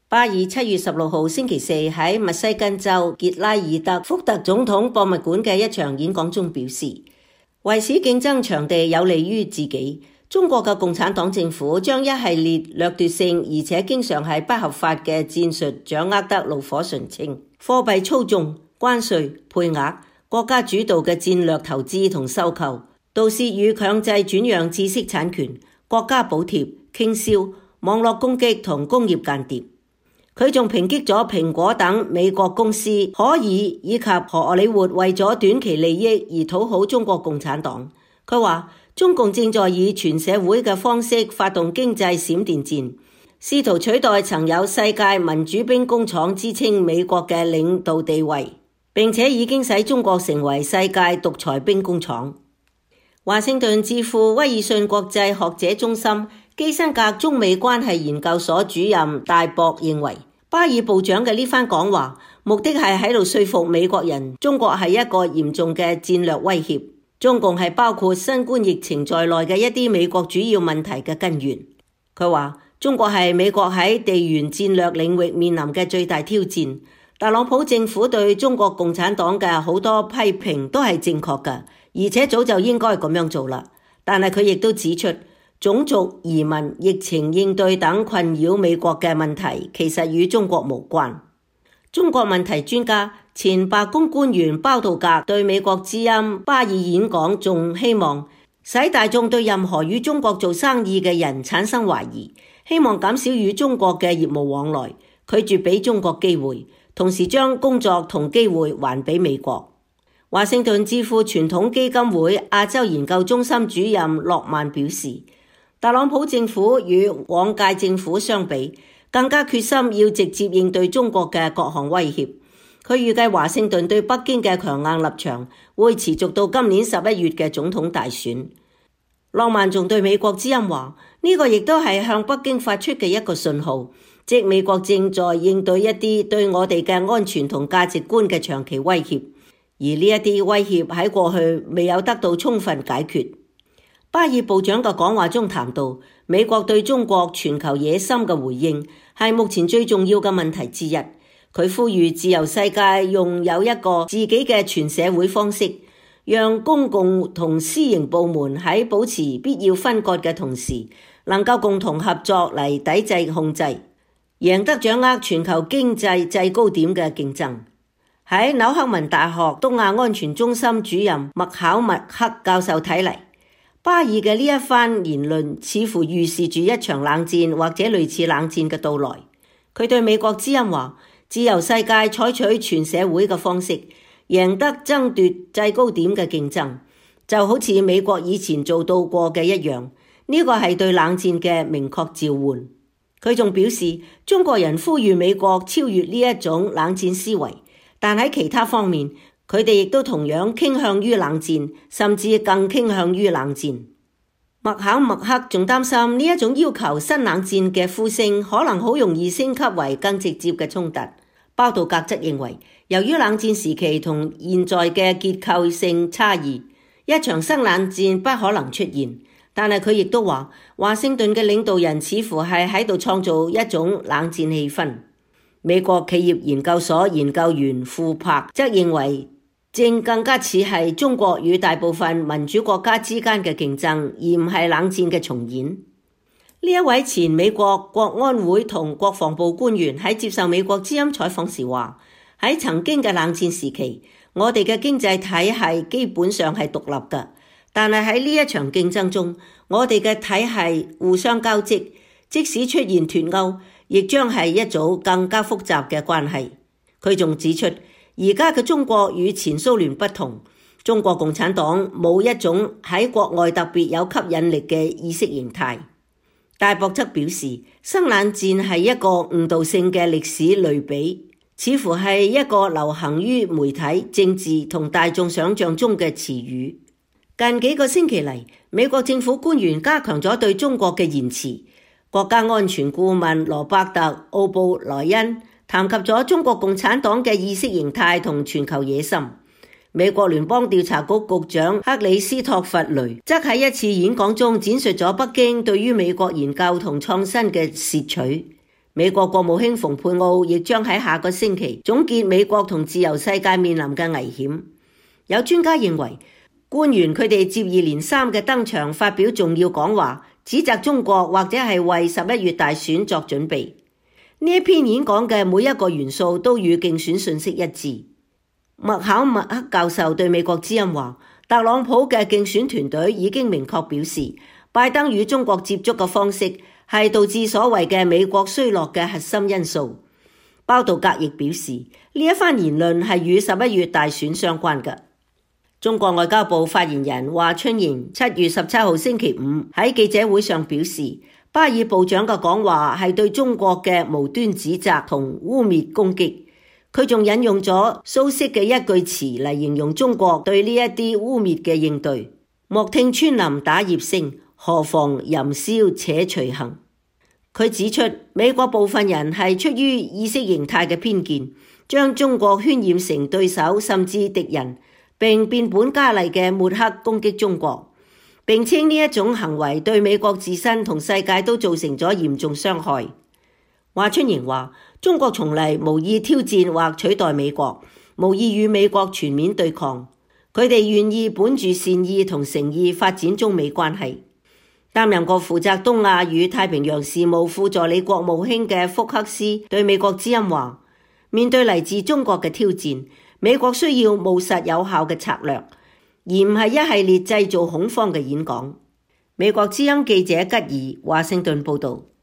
巴爾7月16號星期四喺密西根州傑拉爾德福特總統博物館嘅一場演講中表示，為使競爭場地有利於自己，中國嘅共產黨政府將一系列掠奪性而且經常係不合法嘅戰術掌握得爐火純青，貨幣操縱、關稅、配額、國家主導嘅戰略投資同收購、盜竊與強制轉讓知識產權、國家補貼、傾銷、網絡攻擊同工業間諜。佢仲抨擊咗蘋果等美國公司可以以及荷里活為咗短期利益而討好中國共產黨。佢話中共正在以全社會嘅方式發動經濟閃電戰，試圖取代曾有世界民主兵工廠之稱美國嘅領導地位，並且已經使中國成為世界獨裁兵工廠。華盛頓智庫威爾遜國際學者中心基辛格中美關係研究所主任戴博認為，巴爾部長嘅呢番講話，目的係喺度說服美國人，中國係一個嚴重嘅戰略威脅，中共係包括新冠疫情在內嘅一啲美國主要問題嘅根源。佢話，中國係美國喺地緣戰略領域面臨嘅最大挑戰。特朗普政府對中國共產黨嘅好多批評都係正確嘅，而且早就應該咁樣做啦。但係佢亦都指出，種族、移民、疫情應對等困擾美國嘅問題，其實與中國無關。中國問題專家、前白宮官員包道格對美國之音巴爾演講仲希望使大眾對任何與中國做生意嘅人產生懷疑，希望減少與中國嘅業務往來，拒絕俾中國機會，同時將工作同機會還俾美國。華盛頓智庫傳統基金會亞洲研究中心主任諾曼表示，特朗普政府與往屆政府相比，更加決心要直接應對中國嘅各項威脅。佢預計華盛頓對北京嘅強硬立場會持續到今年11月嘅總統大選。諾曼仲對美國之音話，呢個亦都係向北京發出嘅一個信號，即美國正在應對一啲對我哋嘅安全同價值觀嘅長期威脅，而呢一啲威脅喺過去未有得到充分解決。巴爾部長嘅講話中談到，美國對中國全球野心嘅回應係目前最重要嘅問題之一。佢呼籲自由世界擁有一個自己嘅全社會方式，讓公共同私營部門喺保持必要分割嘅同時，能夠共同合作嚟抵制控制，贏得掌握全球經濟制高點嘅競爭。喺紐克文大學東亞安全中心主任麥考默克教授睇嚟，巴爾嘅呢一番言論似乎預示住一場冷戰或者類似冷戰嘅到來。佢對美國之音話，自由世界採取全社會嘅方式，贏得爭奪制高點嘅競爭，就好似美國以前做到過嘅一樣。呢個係對冷戰嘅明確召喚。佢仲表示，中國人呼籲美國超越呢一種冷戰思維，但喺其他方面，佢哋亦都同樣傾向於冷戰，甚至更傾向於冷戰。麥考默克仲擔心呢一種要求新冷戰嘅呼聲可能好容易升級為更直接嘅衝突。包道格則認為，由於冷戰時期同現在嘅結構性差異，一場新冷戰不可能出現。但係佢亦都話，華盛頓嘅領導人似乎係喺度創造一種冷戰氣氛。美國企業研究所研究員庫柏則認為，正更加似係中國與大部分民主國家之間嘅競爭，而唔係冷戰嘅重演。呢一位前美國國安會同國防部官員喺接受美國之音採訪時話，喺曾經嘅冷戰時期，我哋嘅經濟體系基本上係獨立嘅，但係喺呢一場競爭中，我哋嘅體系互相交織，即使出現脫鈎，亦將係一組更加複雜嘅關係。佢仲指出，而家嘅中國與前蘇聯不同，中國共產黨冇一種喺國外特別有吸引力嘅意識形態。戴博則表示，新冷戰係一個誤導性嘅歷史類比，似乎係一個流行於媒體、政治同大眾想象中嘅詞語。近幾個星期嚟，美國政府官員加強咗對中國嘅言辭。國家安全顧問羅伯特·奧布萊恩談及咗中國共產黨嘅意識形態同全球野心。美國聯邦調查局局長克里斯托弗雷則喺一次演講中展述咗北京對於美國研究同創新嘅竊取。 美國國務卿蓬佩奧亦將喺下個星期總結美國同自由世界面臨嘅危險。有專家認為，官員佢哋接二連三嘅登場發表重要講話，指責中國或者係為11月大選作準備。呢一篇演講嘅每一個元素都與競選信息一致。麥考默克教授對美國之音話，特朗普嘅競選團隊已經明確表示，拜登與中國接觸嘅方式係導致所謂嘅美國衰落嘅核心因素。包道格亦表示，呢一番言論係與11月大選相關嘅。中國外交部發言人華春瑩7月17號星期五喺記者會上表示，巴爾部長嘅講話係對中國嘅無端指責同污衊攻擊。佢仲引用咗蘇軾嘅一句詞嚟形容中國對呢一啲污衊嘅應對：莫聽穿林打葉聲，何妨吟嘯且隨行。佢指出，美國部分人係出於意識形態嘅偏見，將中國渲染成對手甚至敵人，並變本加厲嘅抹黑攻擊中國，並稱呢一種行為對美國自身同世界都造成咗嚴重傷害。華春瑩話，中國從嚟無意挑戰或取代美國，無意與美國全面對抗。佢哋願意本住善意同誠意發展中美關係。擔任過負責東亞與太平洋事務副助理國務卿嘅福克斯對美國之音話，面對嚟自中國嘅挑戰，美國需要務實有效嘅策略，而唔係一系列製造恐慌嘅演講。美國之音記者吉爾華盛頓報道。